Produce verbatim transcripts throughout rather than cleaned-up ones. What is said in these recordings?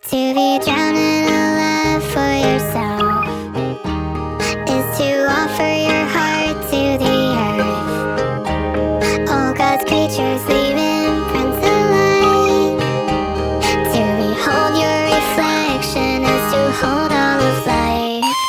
To be drowned in a love for yourself is to offer your heart to the earth. All God's creatures leaving prints alike. To behold your reflection is to hold all of life.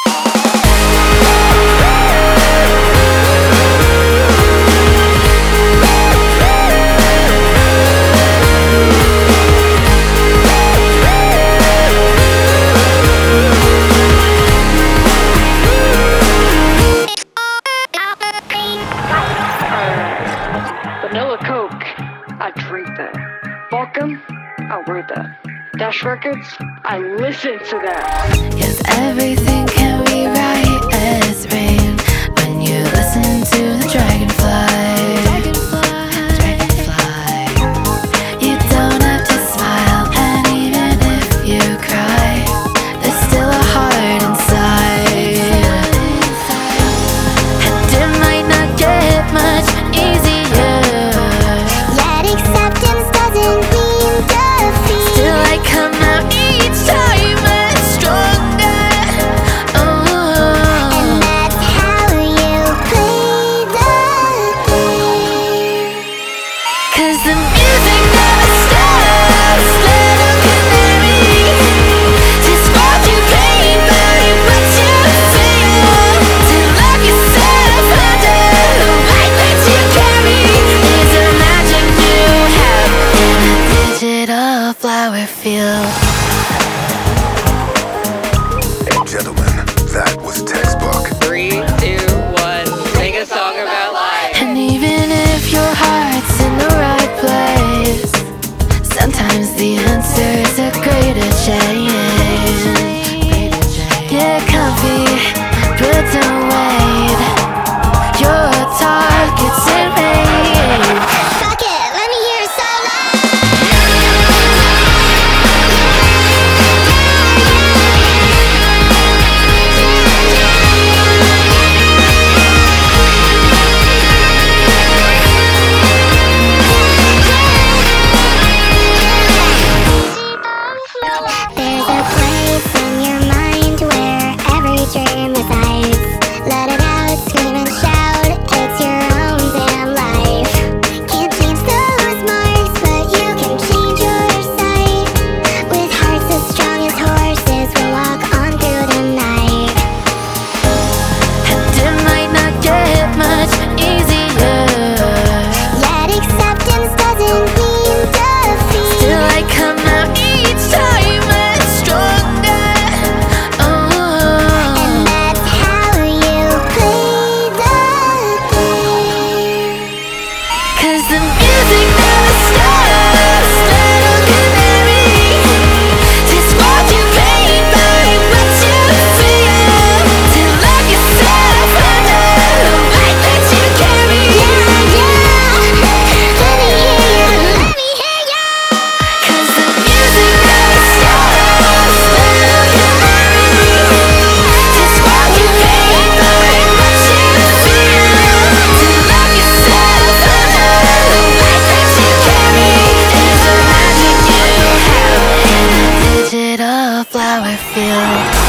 Vanilla Coke, I drink that. Volcom, I wrote that. Dash Records, I listen to that. Cause everything can be right as rain when you listen to the dragonfly. Dragonfly. You don't have to smile, and even if you cry, there's still a heart inside. And it might not get much easier, Yet acceptance doesn't mean defeat. still I come out each time much stronger. Oh, And that's how you play the game. cause the music never stops. Little canary, describe your pain, baby, what you feel. To love yourself under the light that you carry is a magic you have in a digital flower field. Gentlemen, that was textbook. Three, two, one, sing a song about life. And even if your heart's in the right place, sometimes the answer is a greater change. Get comfy, but don't wait. Your target's in range. Fuck it, let me hear it so There's a place in your mind where every dream resides. Let it out, scream and shout, it's your own damn life. Can't change those marks, but you can change your sight. With hearts as strong as horses, we'll walk on through the night. And it might not get much easier, Yet acceptance doesn't mean defeat. still I come out each time much stronger. Oh, And that's how you play the game. cause the music never stops. Little canary, describe your pain, baby, what you feel. To love yourself under the light that you carry. Yeah, yeah. Let me hear ya, let me hear ya. Cause the music never stops. Little canary, describe your pain, baby, what you feel. To love yourself under the light that you carry is a magic you have in a digital flower field.